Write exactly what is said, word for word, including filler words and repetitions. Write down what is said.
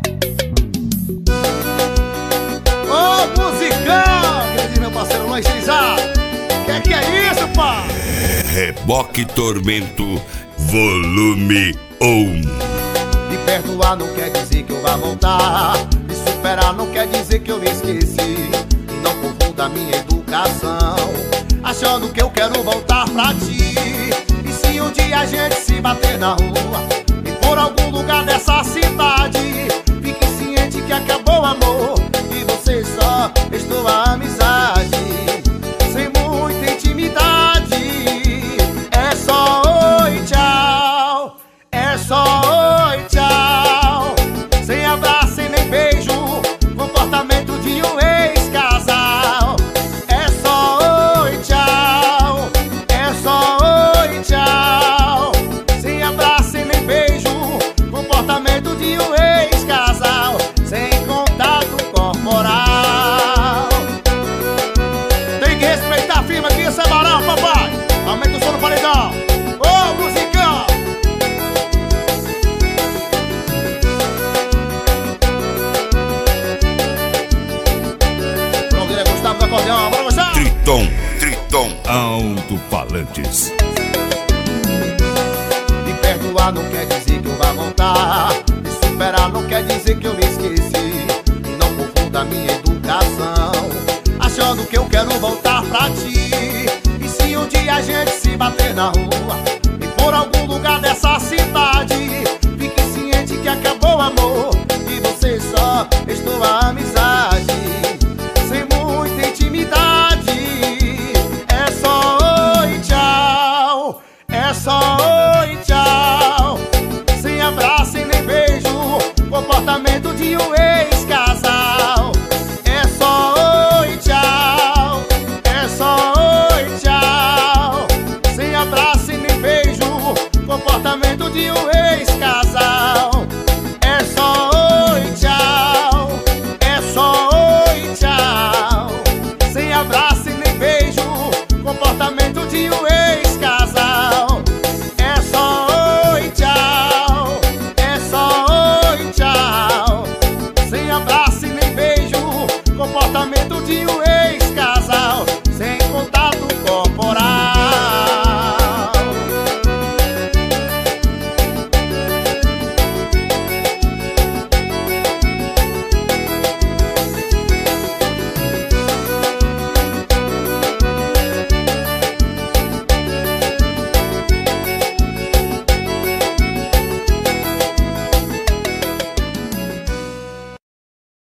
Ô, musicão! Que diz meu parceiro Luiz Crisado? Que que é isso, pá? Reboque Tormento, volume um. Me perdoar não quer dizer que eu vá voltar. Me superar não quer dizer que eu me esqueci. E não confunda minha educação achando que eu quero voltar pra ti. E se um dia a gente se bater na rua e por algum lugar dessa cidade, fique ciente que acabou o amor e você só restou a amizade. Sem muita intimidade, é só oi, tchau. É só oi, tchau. Sem abraço e nem beijo, comportamento de um ex-casal. É só oi, tchau. É só oi, tchau. Sem abraço e nem beijo, comportamento de um ex-casal. Sem contato corporal. Tem que respeitar a firma aqui, essa é moral, papai. Aumenta o som no paredão. Ô, musicão! Blogueira Gustavo do acordeão, bora gostar? Triton, Triton, alto-falantes. Me perdoar não quer dizer que eu vá voltar. Me superar não quer dizer que eu me esqueci. E não confunda minha educação achando que eu quero voltar pra ti. E se um dia a gente se bater na rua